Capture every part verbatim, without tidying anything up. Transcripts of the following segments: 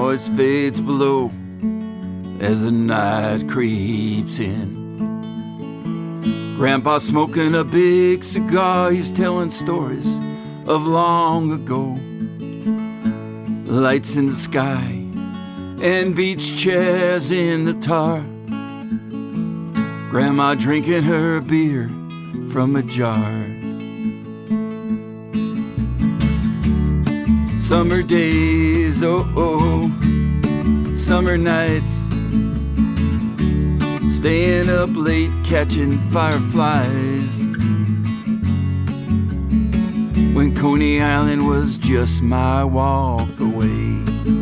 noise fades below as the night creeps in. Grandpa's smoking a big cigar, he's telling stories of long ago. Lights in the sky and beach chairs in the tar. Grandma drinking her beer from a jar. Summer days, oh oh, summer nights, staying up late catching fireflies. When Coney Island was just my walk away.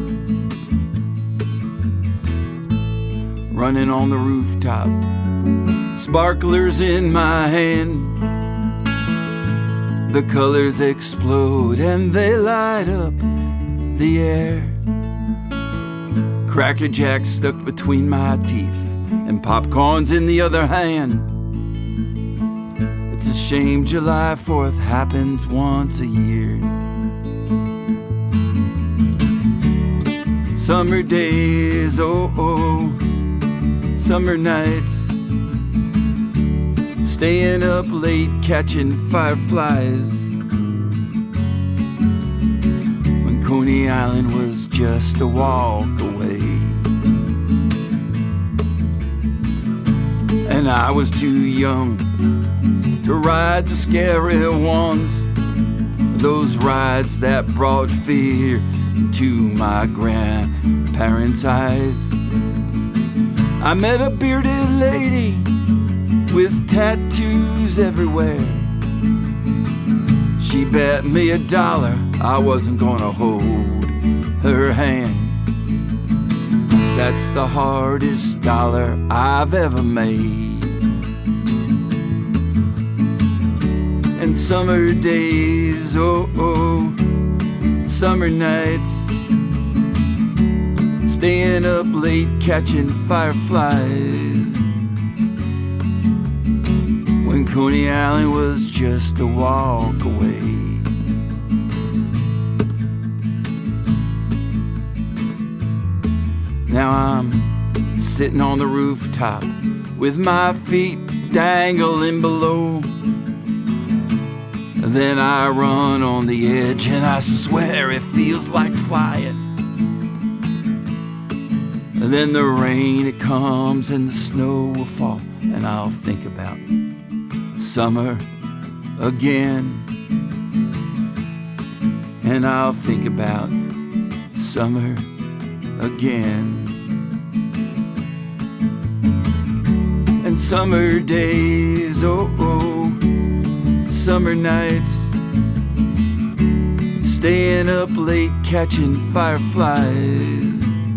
Running on the rooftop, sparklers in my hand. The colors explode and they light up the air. Cracker Jack stuck between my teeth and popcorn's in the other hand. It's a shame July fourth happens once a year. Summer days, oh oh, summer nights, staying up late catching fireflies. When Coney Island was just a walk away. And I was too young to ride the scary ones, those rides that brought fear to my grandparents' eyes. I met a bearded lady with tattoos everywhere. She bet me a dollar I wasn't gonna hold her hand. That's the hardest dollar I've ever made. And summer days, oh oh, summer nights, staying up late catching fireflies. When Coney Island was just a walk away. Now I'm sitting on the rooftop with my feet dangling below. Then I run on the edge and I swear it feels like flying. And then the rain it comes and the snow will fall, and I'll think about summer again. And I'll think about summer again. And summer days, oh oh, summer nights, staying up late catching fireflies.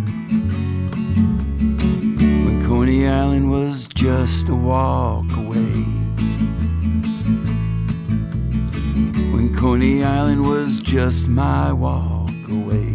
When Coney Island was just a walk away. When Coney Island was just my walk away.